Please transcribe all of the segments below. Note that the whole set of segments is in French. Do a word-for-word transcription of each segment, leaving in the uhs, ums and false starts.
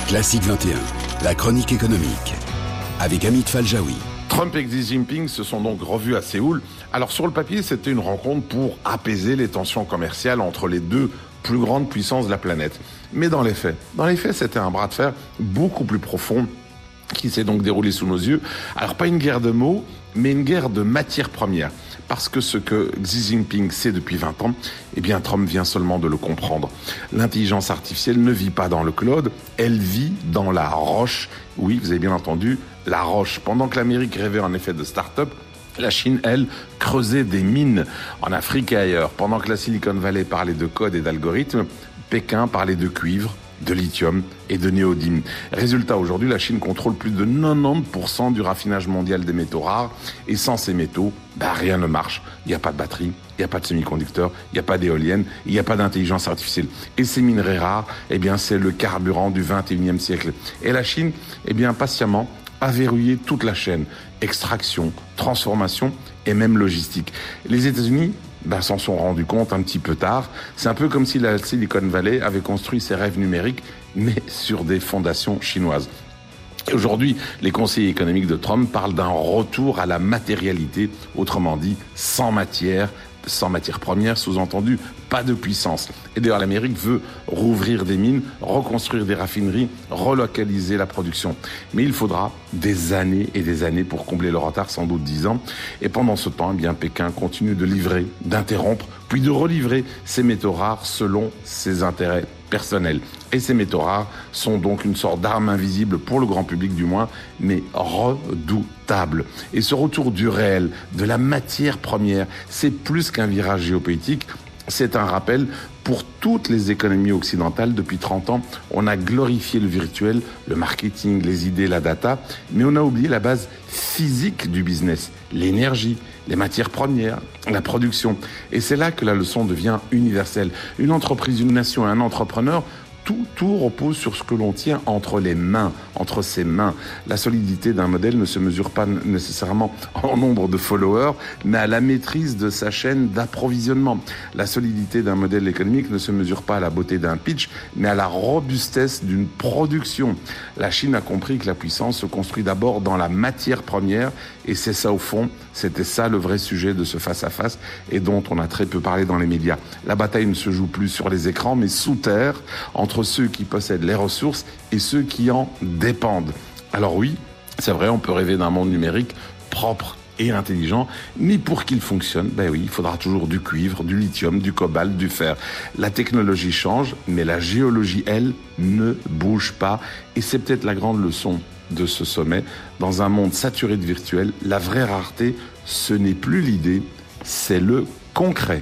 Classique vingt et un, la chronique économique, avec Amit Faljaoui. Trump et Xi Jinping se sont donc revus à Séoul. Alors sur le papier, c'était une rencontre pour apaiser les tensions commerciales entre les deux plus grandes puissances de la planète. Mais dans les faits, dans les faits, c'était un bras de fer beaucoup plus profond qui s'est donc déroulé sous nos yeux. Alors pas une guerre de mots, mais une guerre de matières premières. Parce que ce que Xi Jinping sait depuis vingt ans, eh bien Trump vient seulement de le comprendre. L'intelligence artificielle ne vit pas dans le cloud, elle vit dans la roche. Oui, vous avez bien entendu, la roche. Pendant que l'Amérique rêvait en effet de start-up, la Chine, elle, creusait des mines en Afrique et ailleurs. Pendant que la Silicon Valley parlait de code et d'algorithmes, Pékin parlait de cuivre, de lithium et de néodyme. Résultat, aujourd'hui, la Chine contrôle plus de quatre-vingt-dix pour cent du raffinage mondial des métaux rares. Et sans ces métaux, bah, rien ne marche. Il n'y a pas de batterie, il n'y a pas de semi-conducteurs, il n'y a pas d'éoliennes, il n'y a pas d'intelligence artificielle. Et ces minerais rares, eh bien, c'est le carburant du vingt et unième siècle. Et la Chine, eh bien, patiemment, a verrouillé toute la chaîne. Extraction, transformation et même logistique. Les États-Unis, ben, s'en sont rendus compte un petit peu tard. C'est un peu comme si la Silicon Valley avait construit ses rêves numériques, mais sur des fondations chinoises. Et aujourd'hui, les conseillers économiques de Trump parlent d'un retour à la matérialité, autrement dit, sans matière, sans matière première, sous-entendu, pas de puissance. Et d'ailleurs, l'Amérique veut rouvrir des mines, reconstruire des raffineries, relocaliser la production. Mais il faudra des années et des années pour combler le retard, sans doute dix ans. Et pendant ce temps, eh bien, Pékin continue de livrer, d'interrompre, puis de relivrer ces métaux rares selon ses intérêts personnels. Et ces métaux rares sont donc une sorte d'arme invisible pour le grand public du moins, mais redoutable. Et ce retour du réel, de la matière première, c'est plus qu'un virage géopolitique. C'est un rappel pour toutes les économies occidentales. Depuis trente ans, on a glorifié le virtuel, le marketing, les idées, la data, mais on a oublié la base physique du business, l'énergie, les matières premières, la production. Et c'est là que la leçon devient universelle. Une entreprise, une nation, un entrepreneur, Tout, tout repose sur ce que l'on tient entre les mains, entre ses mains. La solidité d'un modèle ne se mesure pas nécessairement en nombre de followers, mais à la maîtrise de sa chaîne d'approvisionnement. La solidité d'un modèle économique ne se mesure pas à la beauté d'un pitch, mais à la robustesse d'une production. La Chine a compris que la puissance se construit d'abord dans la matière première, et c'est ça au fond, c'était ça le vrai sujet de ce face-à-face, et dont on a très peu parlé dans les médias. La bataille ne se joue plus sur les écrans, mais sous terre, entre ceux qui possèdent les ressources et ceux qui en dépendent. Alors oui, c'est vrai, on peut rêver d'un monde numérique propre et intelligent, mais pour qu'il fonctionne, ben oui, il faudra toujours du cuivre, du lithium, du cobalt, du fer. La technologie change, mais la géologie, elle, ne bouge pas. Et c'est peut-être la grande leçon de ce sommet. Dans un monde saturé de virtuel, la vraie rareté, ce n'est plus l'idée, c'est le concret.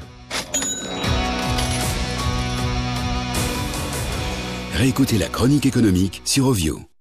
Réécoutez la chronique économique sur Ovio.